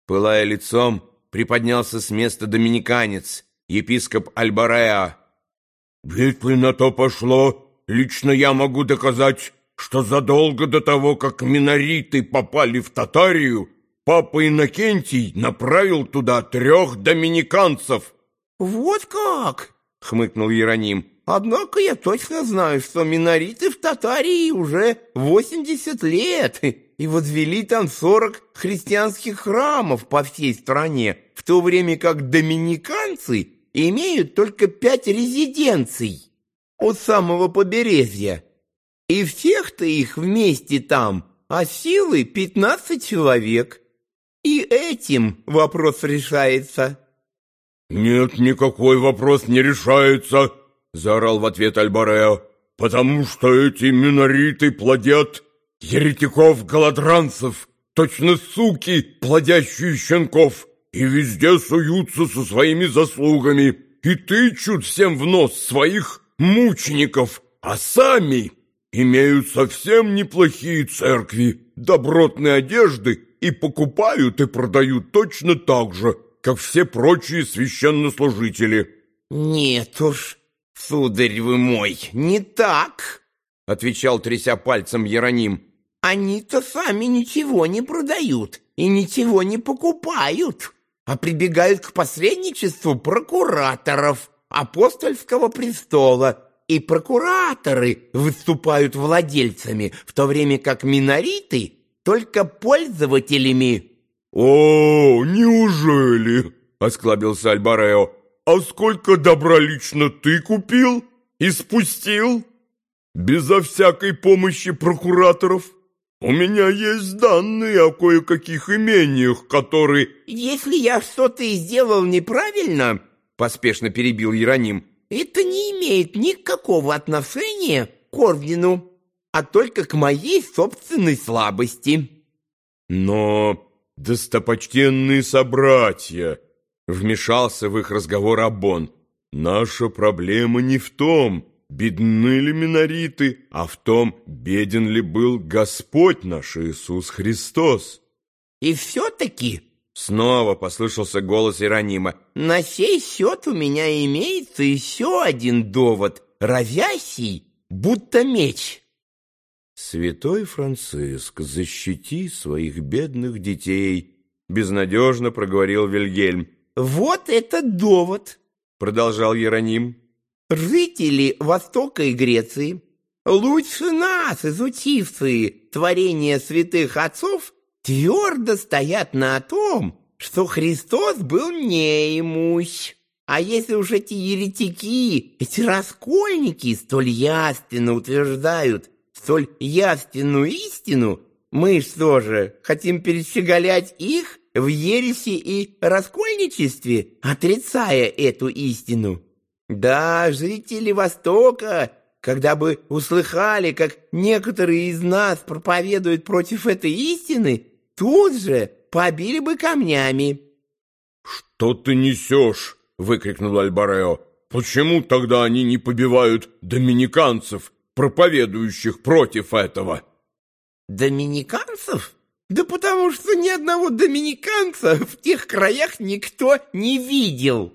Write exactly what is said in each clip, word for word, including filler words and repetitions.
Пылая лицом, приподнялся с места доминиканец, епископ Альбареа. «Если на то пошло, лично я могу доказать, что задолго до того, как минориты попали в Татарию, папа Иннокентий направил туда трех доминиканцев». «Вот как!» — хмыкнул Иероним. «Однако я точно знаю, что минориты в Татарии уже восемьдесят лет и возвели там сорок христианских храмов по всей стране, в то время как доминиканцы имеют только пять резиденций у самого побережья. И всех-то их вместе там, а силы пятнадцать человек. И этим вопрос решается». «Нет, никакой вопрос не решается», — заорал в ответ Альбареа, «потому что эти минориты плодят еретиков-голодранцев, точно суки, плодящие щенков, и везде суются со своими заслугами и тычут всем в нос своих мучеников, а сами имеют совсем неплохие церкви, добротные одежды и покупают и продают точно так же, как все прочие священнослужители». «Нет уж, сударь вы мой, не так», — отвечал, тряся пальцем Иероним. «Они-то сами ничего не продают и ничего не покупают, а прибегают к посредничеству прокураторов апостольского престола, и прокураторы выступают владельцами, в то время как минориты только пользователями». «О, неужели?» — осклабился Альбарео. «А сколько добра лично ты купил и спустил? Безо всякой помощи прокураторов? У меня есть данные о кое-каких имениях, которые...» «Если я что-то сделал неправильно, — поспешно перебил Иероним, — это не имеет никакого отношения к ордену, а только к моей собственной слабости». «Но, достопочтенные собратья, — вмешался в их разговор Аббон, — наша проблема не в том, бедны ли минориты, а в том, беден ли был Господь наш Иисус Христос». «И все-таки, — снова послышался голос Иеронима, — на сей счет у меня имеется еще один довод, разящий, будто меч». «Святой Франциск, защити своих бедных детей», — безнадежно проговорил Вильгельм. «Вот этот довод, — продолжал Иероним. Жители Востока и Греции, лучше нас изучившие творения святых отцов, твердо стоят на том, что Христос был неимущ. А если уж эти еретики, эти раскольники столь явственно утверждают столь явственную истину, мы что же, хотим перещеголять их в ереси и раскольничестве, отрицая эту истину? Да, жители Востока, когда бы услыхали, как некоторые из нас проповедуют против этой истины, тут же побили бы камнями». «Что ты несешь?» — выкрикнул Альбарео. «Почему тогда они не побивают доминиканцев, проповедующих против этого?» «Доминиканцев? Да потому что ни одного доминиканца в тех краях никто не видел».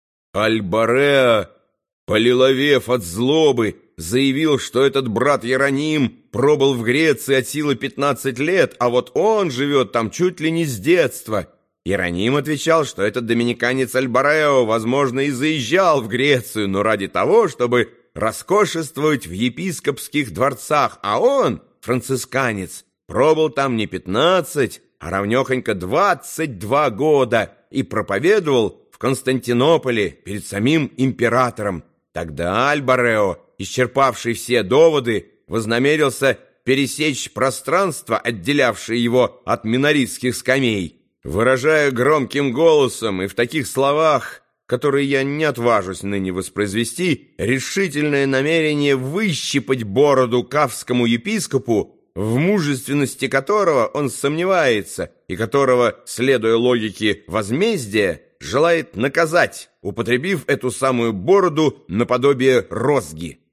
Альбареа, полиловев от злобы, заявил, что этот брат Иероним пробыл в Греции от силы пятнадцать лет, а вот он живет там чуть ли не с детства. Иероним отвечал, что этот доминиканец Альбарео, возможно, и заезжал в Грецию, но ради того, чтобы роскошествовать в епископских дворцах, а он, францисканец, пробыл там не пятнадцать, а равнёхонько двадцать два года и проповедовал в Константинополе перед самим императором. Тогда Альбарео, исчерпавший все доводы, вознамерился пересечь пространство, отделявшее его от миноритских скамей, выражая громким голосом и в таких словах, которые я не отважусь ныне воспроизвести, решительное намерение выщипать бороду кафскому епископу, в мужественности которого он сомневается и которого, следуя логике возмездия, желает наказать, употребив эту самую бороду наподобие розги.